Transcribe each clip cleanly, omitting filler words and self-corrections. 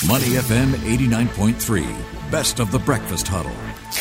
Money FM 89.3, best of the breakfast huddle.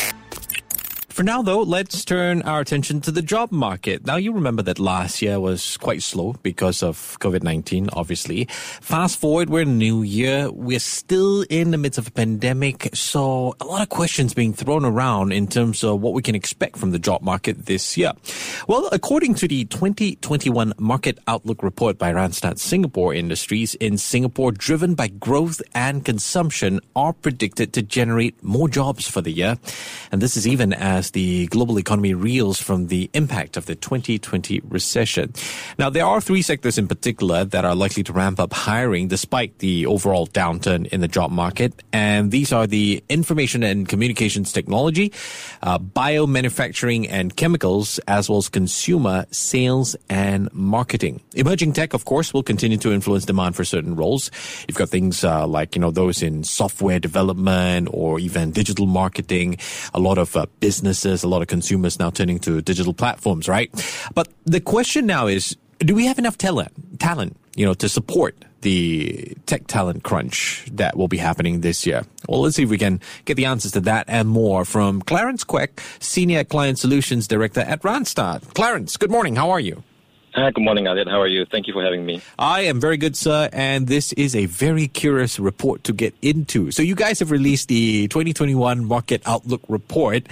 For now, though, let's turn our attention to the job market. Now, you remember that last year was quite slow because of COVID-19, obviously. Fast forward, we're in a new year. We're still in the midst of a pandemic. So a lot of questions being thrown around in terms of what we can expect from the job market this year. Well, according to the 2021 Market Outlook report by Randstad Singapore, industries in Singapore driven by growth and consumption are predicted to generate more jobs for the year. And this is even as the global economy reels from the impact of the 2020 recession. Now, there are three sectors in particular that are likely to ramp up hiring despite the overall downturn in the job market. And these are the information and communications technology, biomanufacturing and chemicals, as well as consumer sales and marketing. Emerging tech, of course, will continue to influence demand for certain roles. You've got things like, those in software development or even digital marketing, a lot of businesses, a lot of consumers now turning to digital platforms, right? But the question now is, do we have enough talent, to support the tech talent crunch that will be happening this year? Well, let's see if we can get the answers to that and more from Clarence Quek, Senior Client Solutions Director at Randstad. Clarence, good morning. How are you? Hi, good morning, Elliot. How are you? Thank you for having me. I am very good, sir, and this is a very curious report to get into. So you guys have released the 2021 Market Outlook report.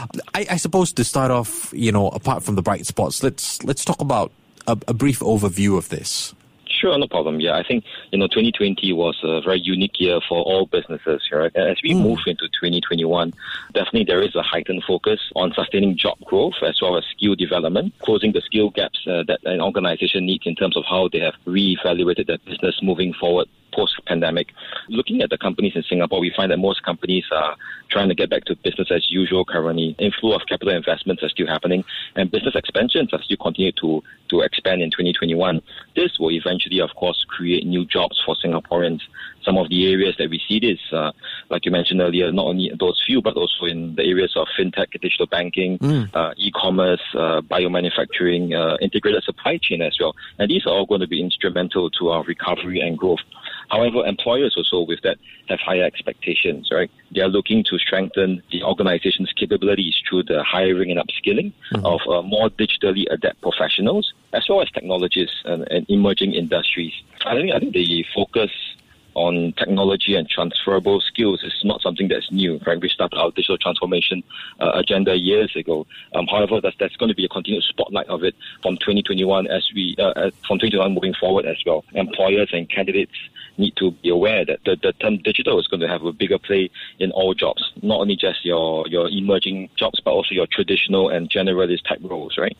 I suppose to start off, apart from the bright spots, let's talk about a brief overview of this. Sure, no problem. Yeah, I think, 2020 was a very unique year for all businesses, right? As we move into 2021, definitely there is a heightened focus on sustaining job growth as well as skill development, closing the skill gaps that an organization needs in terms of how they have reevaluated their business moving forward post-pandemic. Looking at the companies in Singapore, we find that most companies are trying to get back to business as usual currently. Inflow of capital investments are still happening, and business expansions are still continuing to expand in 2021. This will eventually, of course, create new jobs for Singaporeans. Some of the areas that we see this, like you mentioned earlier, not only those few, but also in the areas of fintech, digital banking, e-commerce, biomanufacturing, integrated supply chain as well. And these are all going to be instrumental to our recovery and growth. However, employers also with that have higher expectations, right? They are looking to strengthen the organization's capabilities through the hiring and upskilling of more digitally adept professionals, as well as technologists and emerging industries. I think the focus on technology and transferable skills is not something that's new, right? We started our digital transformation agenda years ago. However, that's going to be a continued spotlight of it from 2021 from 2021 moving forward as well. Employers and candidates need to be aware that the term digital is going to have a bigger play in all jobs, not only just your emerging jobs, but also your traditional and generalist type roles, right?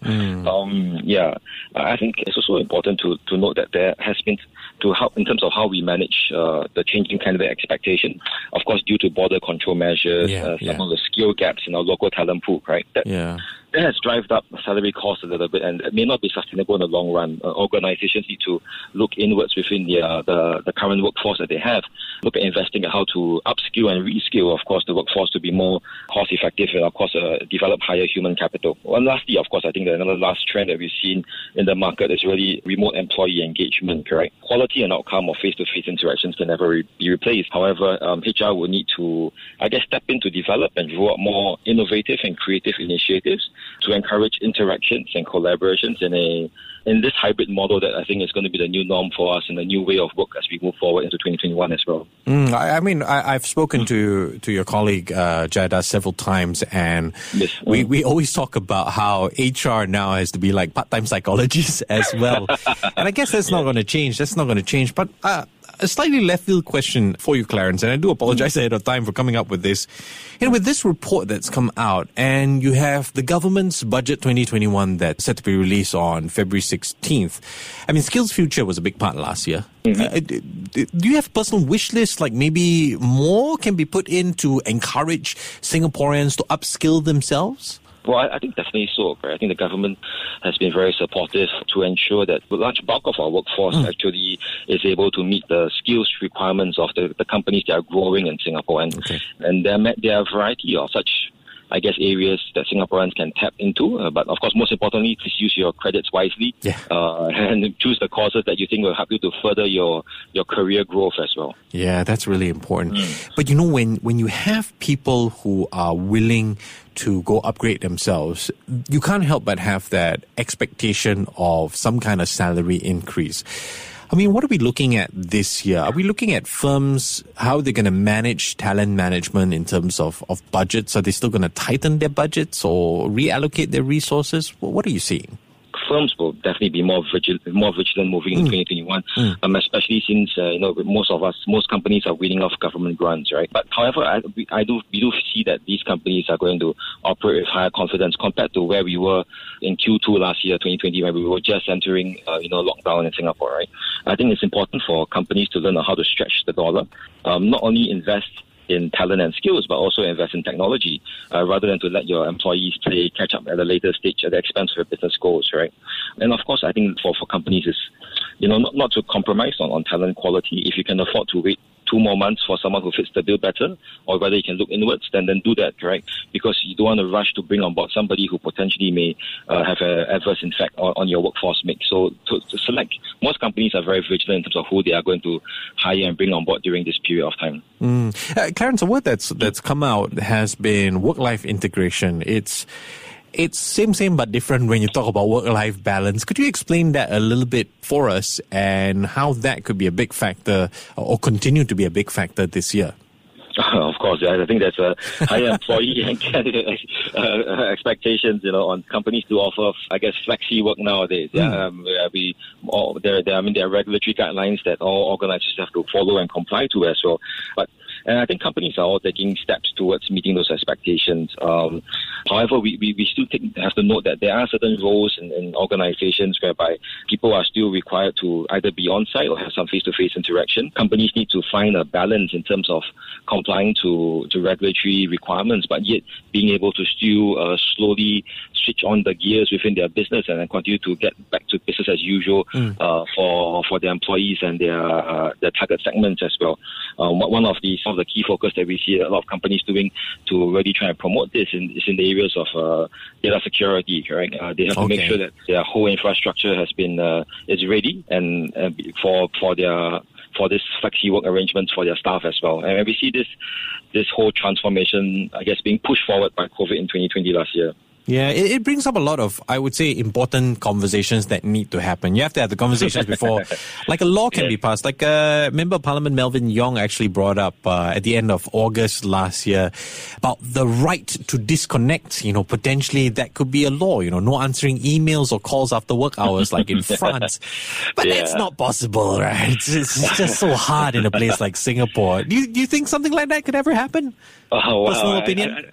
I think it's also important to note that there has been, to help in terms of how we manage the changing candidate expectation, of course, due to border control measures, some of the skill gaps in our local talent pool, right? That has driven up salary costs a little bit, and it may not be sustainable in the long run. Organizations need to look inwards within the current workforce that they have, look at investing in how to upskill and reskill, of course, the workforce to be more cost-effective and, of course, develop higher human capital. And lastly, of course, I think another last trend that we've seen in the market is really remote employee engagement, correct? Quality and outcome of face-to-face interactions can never be replaced. However, HR will need to, step in to develop and roll out more innovative and creative initiatives to encourage interactions and collaborations in this hybrid model that I think is going to be the new norm for us and a new way of work as we move forward into 2021 as well. I've spoken to your colleague Jada several times, and we always talk about how HR now has to be like part-time psychologists as well. And I guess that's not going to change. But a slightly left field question for you, Clarence, and I do apologize ahead of time for coming up with this. With this report that's come out, and you have the government's budget 2021 that's set to be released on February 16th. Skills Future was a big part last year. Do you have a personal wish list, like maybe more can be put in to encourage Singaporeans to upskill themselves? Well, I think definitely so. Right? I think the government has been very supportive to ensure that the large bulk of our workforce actually is able to meet the skills requirements of the companies that are growing in Singapore. And there are a variety of such I guess, areas that Singaporeans can tap into. But of course, most importantly, please use your credits wisely and choose the courses that you think will help you to further your career growth as well. Yeah, that's really important. But when you have people who are willing to go upgrade themselves, you can't help but have that expectation of some kind of salary increase. I mean, what are we looking at this year? Are we looking at firms, how they're going to manage talent management in terms of budgets? Are they still going to tighten their budgets or reallocate their resources? What are you seeing? Firms will definitely be more vigilant moving in 2021, especially since most companies are winning off government grants, right? But however, we do see that these companies are going to operate with higher confidence compared to where we were in Q2 last year, 2020, when we were just entering lockdown in Singapore, right? I think it's important for companies to learn how to stretch the dollar, not only invest in talent and skills, but also invest in technology, rather than to let your employees play catch up at a later stage at the expense of your business goals, right? And of course, I think for companies is, not to compromise on talent quality. If you can afford to wait 2 more months for someone who fits the bill better, or whether you can look inwards, then do that, right? Because you don't want to rush to bring on board somebody who potentially may have an adverse effect on your workforce mix. So to select, most companies are very vigilant in terms of who they are going to hire and bring on board during this period of time. Clarence, a word that's come out has been work-life integration. It's same but different when you talk about work-life balance. Could you explain that a little bit for us and how that could be a big factor or continue to be a big factor this year? Of course, I think there's a higher employee and candidate expectations, on companies to offer, I guess, flexi work nowadays. There are regulatory guidelines that all organizations have to follow and comply to as well. And I think companies are all taking steps towards meeting those expectations. However, we still have to note that there are certain roles in organizations whereby people are still required to either be on-site or have some face-to-face interaction. Companies need to find a balance in terms of complying to regulatory requirements, but yet being able to still slowly switch on the gears within their business and then continue to get back to business as usual for their employees and their target segments as well. One of the key focus that we see a lot of companies doing to really try and promote this is in the areas of data security, correct? They have to make sure that their whole infrastructure is ready and for this flexi work arrangements for their staff as well. And we see this whole transformation, I guess, being pushed forward by COVID in 2020 last year. Yeah, it brings up a lot of, I would say, important conversations that need to happen. You have to have the conversations before, like a law can be passed. Like Member of Parliament Melvin Yong actually brought up at the end of August last year about the right to disconnect. Potentially that could be a law. No answering emails or calls after work hours, like in France. But that's not possible, right? It's just so hard in a place like Singapore. Do you think something like that could ever happen? Personal opinion.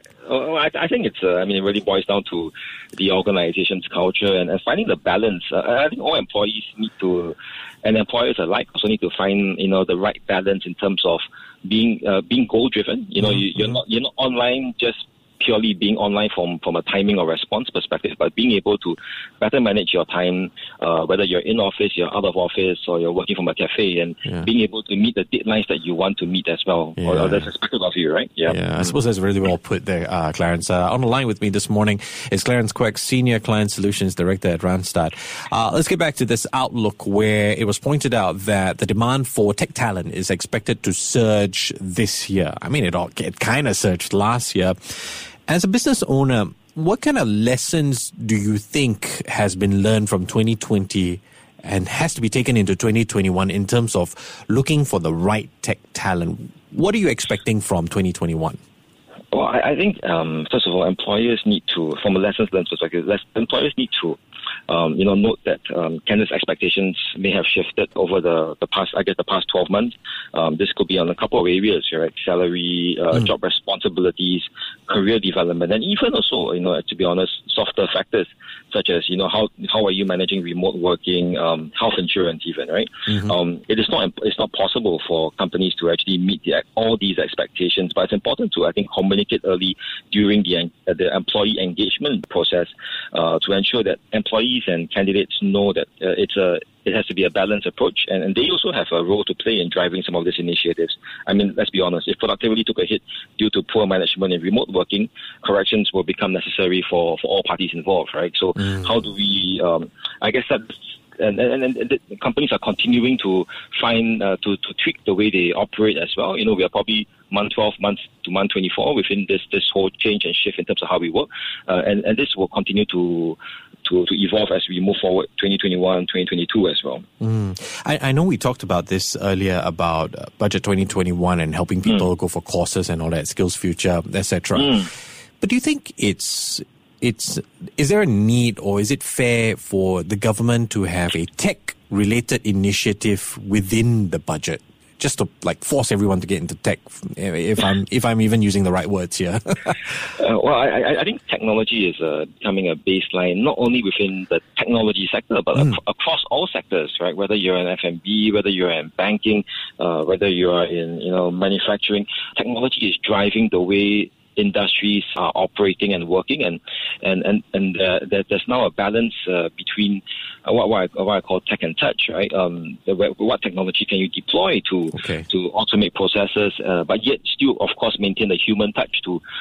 I think it's. It really boils down to the organization's culture and finding the balance. I think all employees need to, and employers alike also need to find the right balance in terms of being goal driven. You're not online just purely being online from a timing or response perspective, but being able to better manage your time, whether you're in office, you're out of office, or you're working from a cafe, and being able to meet the deadlines that you want to meet as well, or that's expected of you, right? Yeah, I suppose that's really well put there, Clarence. On the line with me this morning is Clarence Quek, Senior Client Solutions Director at Randstad. Let's get back to this outlook where it was pointed out that the demand for tech talent is expected to surge this year. It kind of surged last year. As a business owner, what kind of lessons do you think has been learned from 2020 and has to be taken into 2021 in terms of looking for the right tech talent? What are you expecting from 2021? Well, I think, first of all, employers need to, from a lessons learned perspective, employers need to note that candidates' expectations may have shifted over the past 12 months. This could be on a couple of areas, right? Salary, job responsibilities, career development, and even also, to be honest, softer factors such as, how are you managing remote working, health insurance even, right? It's not possible for companies to actually meet all these expectations, but it's important to, I think, communicate early during the employee engagement process to ensure that employees and candidates know that it's it has to be a balanced approach, and they also have a role to play in driving some of these initiatives. I mean, let's be honest, if productivity took a hit due to poor management and remote working, corrections will become necessary for all parties involved, right? So how do we, I guess that, and the companies are continuing to find, to tweak the way they operate as well. You know, we are probably month 12 months to month 24 within this whole change and shift in terms of how we work. And this will continue to evolve as we move forward 2021, 2022 as well. I know we talked about this earlier about Budget 2021 and helping people go for courses and all that, Skills Future, etc. But do you think is there a need, or is it fair for the government to have a tech-related initiative within the budget, just to like force everyone to get into tech? If I'm even using the right words here. Well, I think technology is becoming a baseline, not only within the technology sector, but across all sectors, right? Whether you're in F&B, whether you're in banking, whether you are in manufacturing, technology is driving the way industries are operating and working, and there's now a balance between what I call tech and touch, right? What technology can you deploy to automate processes, but yet still, of course, maintain the human touch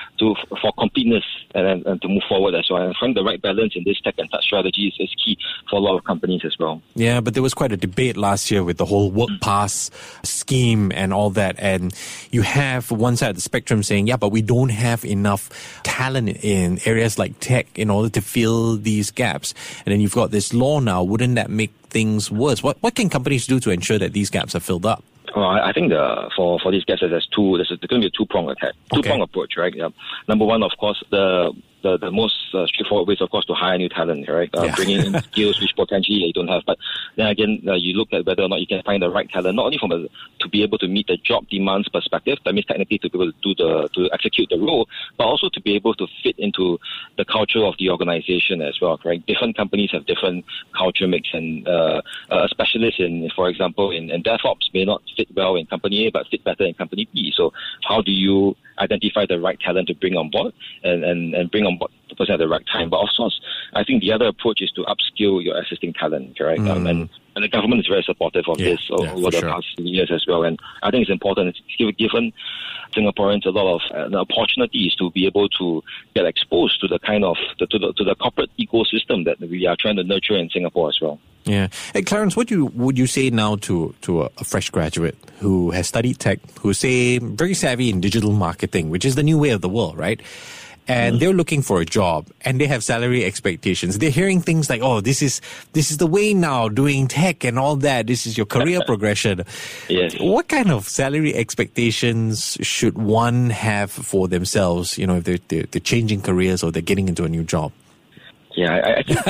for completeness and to move forward as well. And finding the right balance in this tech and touch strategy is key for a lot of companies as well. Yeah, but there was quite a debate last year with the whole work pass scheme and all that, and you have one side of the spectrum saying, yeah, but we don't have enough talent in areas like tech in order to fill these gaps. And then you've got this law now. Wouldn't that make things worse? What can companies do to ensure that these gaps are filled up? Well, I think for these gaps, there's going to be a two-pronged attack, two-pronged approach, right? Yeah. Number one, of course, the most straightforward way is, of course, to hire new talent, right? Bringing in skills which potentially you don't have. But then again, you look at whether or not you can find the right talent, not only to be able to meet the job demands perspective, that means technically to be able to execute the role, but also to be able to fit into the culture of the organization as well, right? Different companies have different culture mix, and a specialist in, for example, in DevOps may not fit well in company A, but fit better in company B. So how do you identify the right talent to bring on board and bring on board the person at the right time? But of course, I think the other approach is to upskill your existing talent, right? And the government is very supportive of this over the past years as well. And I think it's important. It's given Singaporeans a lot of opportunities to be able to get exposed to the kind of to the corporate ecosystem that we are trying to nurture in Singapore as well. Yeah. Hey, Clarence, what would you say now to a fresh graduate who has studied tech, who's, say, very savvy in digital marketing, which is the new way of the world, right? And they're looking for a job, and they have salary expectations. They're hearing things like, "Oh, this is the way now, doing tech and all that. This is your career progression." Yes. What kind of salary expectations should one have for themselves? You know, if they're changing careers or they're getting into a new job. Yeah, I think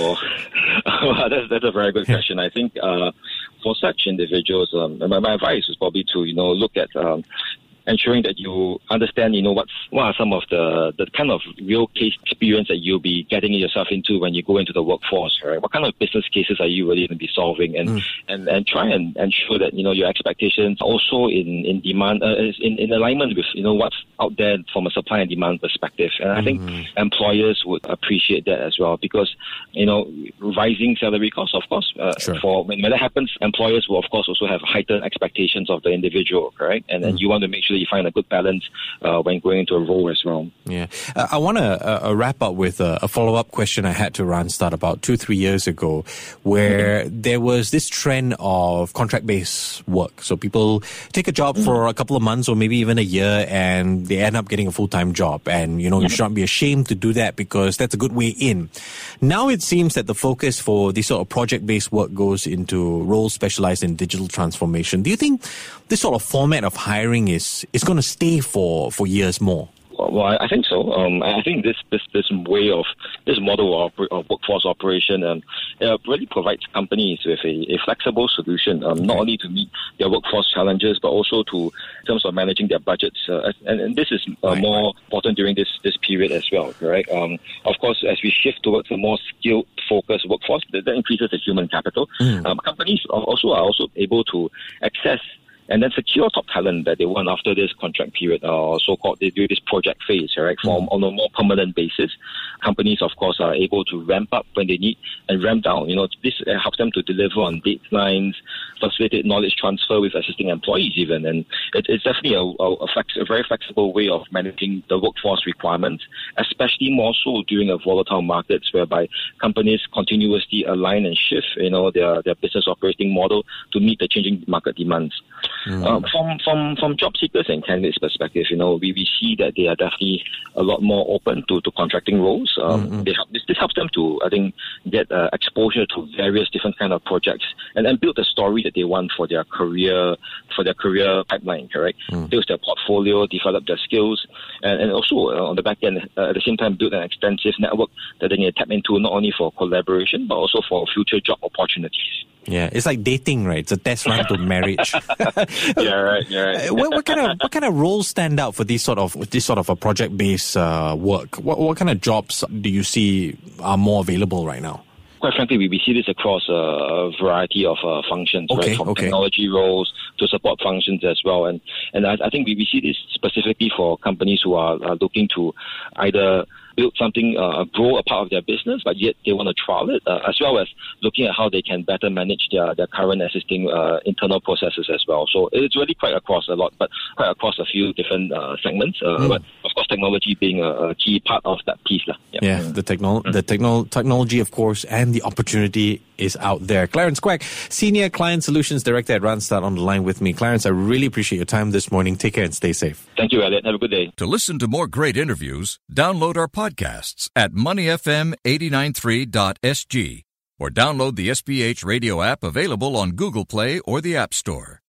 that's a very good question. I think for such individuals, my advice is probably to look at ensuring that you understand, what are some of the kind of real case experience that you'll be getting yourself into when you go into the workforce, right? What kind of business cases are you really going to be solving, and try and ensure that your expectations also in demand in alignment with what's out there from a supply and demand perspective. And I think employers would appreciate that as well, because rising salary costs, of course, for when that happens, employers will of course also have heightened expectations of the individual, right? And then you want to make sure you find a good balance when going into a role as well. Yeah. I want to wrap up with a follow-up question I had to Randstad about 2-3 years ago, where there was this trend of contract-based work. So people take a job for a couple of months or maybe even a year, and they end up getting a full-time job. And, you shouldn't be ashamed to do that, because that's a good way in. Now it seems that the focus for this sort of project-based work goes into roles specialized in digital transformation. Do you think this sort of format of hiring is going to stay for years more? Well, I think so. I think this model of workforce operation really provides companies with a flexible solution, not only to meet their workforce challenges, but also in terms of managing their budgets. And this is more important during this period as well, right? Of course, as we shift towards a more skilled, focused workforce, that increases the human capital. Companies are also able to access and then secure top talent that they want after this contract period, or so-called they do this project phase, right, on a more permanent basis. Companies, of course, are able to ramp up when they need and ramp down. This helps them to deliver on deadlines, facilitate knowledge transfer with existing employees even, and it's definitely a very flexible way of managing the workforce requirements, especially more so during a volatile markets whereby companies continuously align and shift, their business operating model to meet the changing market demands. From job seekers and candidates' perspective, we see that they are definitely a lot more open to contracting roles. This helps them to, I think, get exposure to various different kind of projects and build the story that they want for their career pipeline. Correct, build their portfolio, develop their skills, and also on the back end at the same time build an extensive network that they need to tap into not only for collaboration but also for future job opportunities. Yeah, it's like dating, right? It's a test run to marriage. Yeah, right. What kind of roles stand out for this sort of a project-based work? What kind of jobs do you see are more available right now? Quite frankly, we see this across a variety of functions, right? From technology roles to support functions as well. And I think we see this specifically for companies who are looking to either build something, grow a part of their business, but yet they want to trial it, as well as looking at how they can better manage their current existing internal processes as well. So it's really quite across a few different segments. But of course, technology being a key part of that piece. Yeah, the technology, of course, and the opportunity is out there. Clarence Quek, Senior Client Solutions Director at Randstad, on the line with me. Clarence, I really appreciate your time this morning. Take care and stay safe. Thank you, Elliot. Have a good day. To listen to more great interviews, download our podcasts at moneyfm893.sg or download the SPH radio app available on Google Play or the App Store.